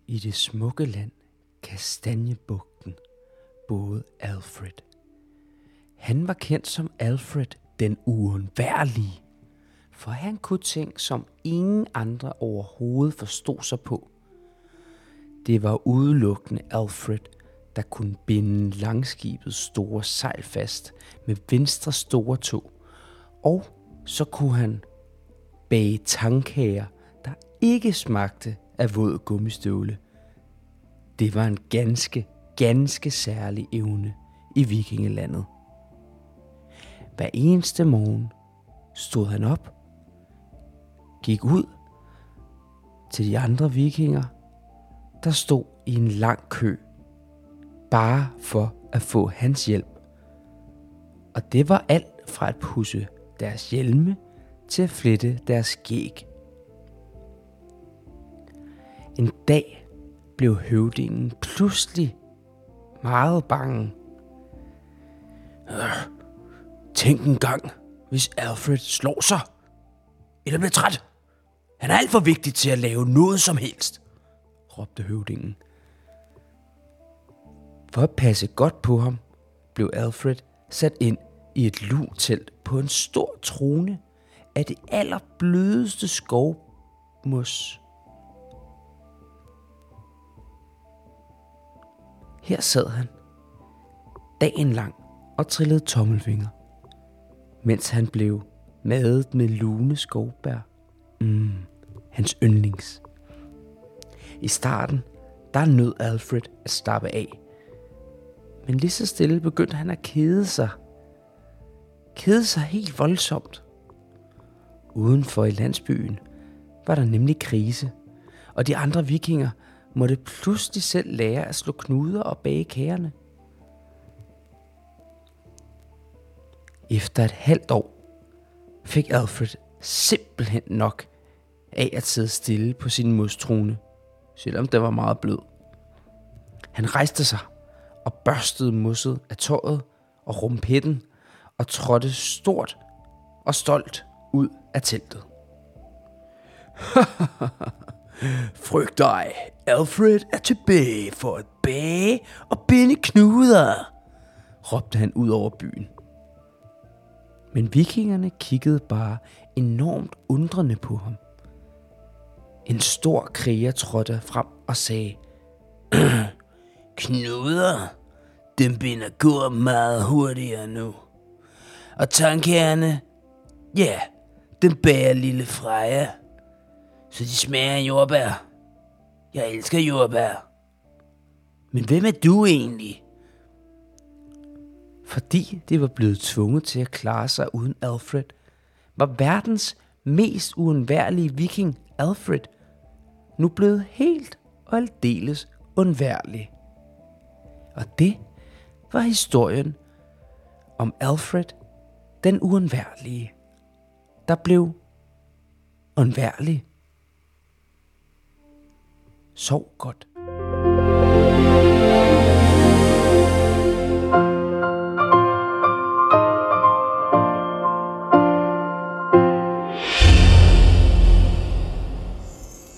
I det smukke land Kastanjebugten boede Alfred. Han var kendt som Alfred den uundværlige, for han kunne ting, som ingen andre overhovedet forstod sig på. Det var udelukkende Alfred, der kunne binde langskibets store sejl fast med venstre store tå, og så kunne han bage tangkager, der ikke smagte af våd gummistøvle. Det var en ganske særlig evne i vikingelandet. Hver eneste morgen stod han op, gik ud til de andre vikinger, der stod i en lang kø, bare for at få hans hjælp. Og det var alt fra at pudse deres hjelme til at flette deres skæg. En dag blev høvdingen pludselig meget bange. Tænk en gang, hvis Alfred slår sig eller bliver træt. Han er alt for vigtig til at lave noget som helst, råbte høvdingen. For at passe godt på ham, blev Alfred sat ind i et lutelt på en stor trone af det allerblødeste skovmos. Her sad han dagen lang og trillede tommelfinger, mens han blev madet med lune skovbær. Hans yndlings. I starten, der nød Alfred at slappe af. Men lige så stille begyndte han at kede sig. Kede sig helt voldsomt. Udenfor i landsbyen var der nemlig krise, og de andre vikinger måtte pludselig selv lære at slå knuder og bage kagerne. Efter et halvt år fik Alfred simpelthen nok af at sidde stille på sin mostrone, selvom det var meget blød. Han rejste sig og børstede mosset af tøjet og rumpetten og trådte stort og stolt ud af teltet. Frygt dig, Alfred er tilbage for at bage og binde knuder, råbte han ud over byen. Men vikingerne kiggede bare enormt undrende på ham. En stor kriger trådte frem og sagde, knuder, dem binder går meget hurtigere nu. Og tangkagerne, ja, dem bager lille Freja, så de smager af jordbær. Jeg elsker jordbær. Men hvem er du egentlig? Fordi de var blevet tvunget til at klare sig uden Alfred, var verdens mest uundværlige viking Alfred nu blevet helt og aldeles undværlig. Og det var historien om Alfred den uundværlige, der blev undværlig. Sov godt.